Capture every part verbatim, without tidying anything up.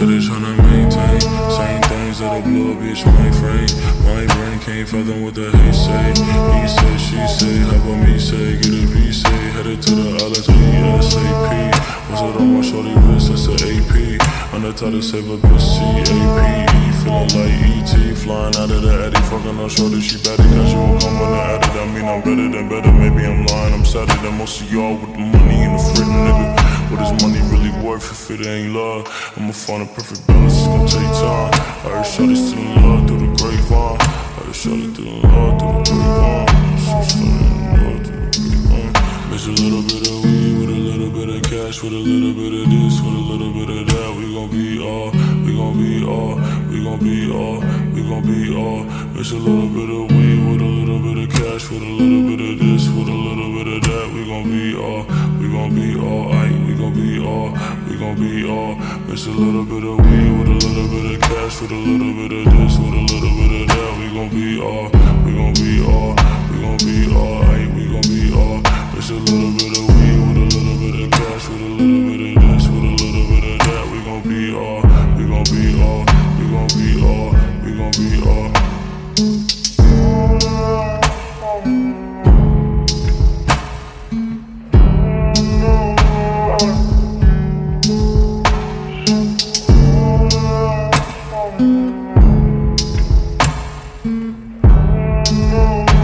said they tryna maintain same things that'll blow a bitch mainframe. My brain can't fathom what the hate say. He say, she say, how about me say? Get a V say, headed to the islands ASAP. What's it on my shorty wrist? That's a A P. On the title, save a bitch C A P E. Feeling like E T, flying out of the Addy. Fucking on shorty, she better, cause she won't come when I added. I mean, I'm better than better, maybe I'm lying. I'm sadder than most of y'all with the money and the freedom, nigga. What is money really worth if it ain't love? I'ma find a perfect balance, it's gonna take time. I heard shorty still in love through the grapevine. I heard shorty still in love through the grapevine. Shorty in love through the grapevine. Mix a little bit of weed with a little bit of cash, with a little bit of this, with a little bit of that. We gon' be all, we gon' be all, we gon' be all, we gon' be all. Mix a little bit of weed with a little bit of cash, with a little bit of this, with a little bit of that. We gon' be all, we gon' be all, aight, we gon' be all, we gon' be all. Mix a little bit of weed with a little bit of cash, with a little bit of this, with a little bit of that. We gon' be all, we gon' be all, we gon' be all, aight, we gon' be all. Mix a little bit of weed with a little bit of cash, with a little bit of this, with a little bit of that. We gon' be all, we gon' be all, we gon' be all, we gon' be all.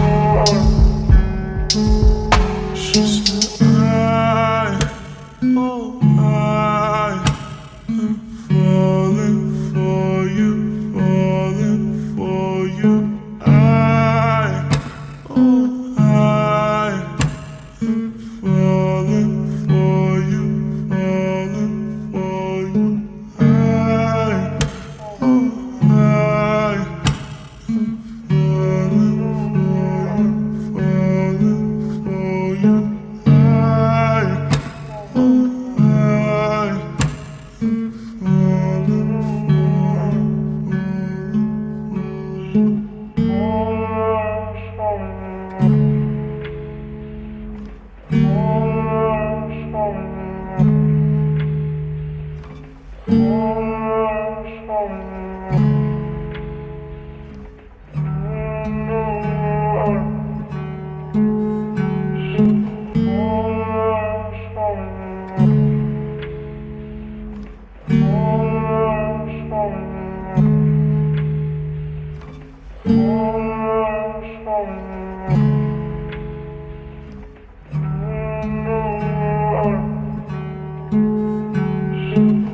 She said, I, oh.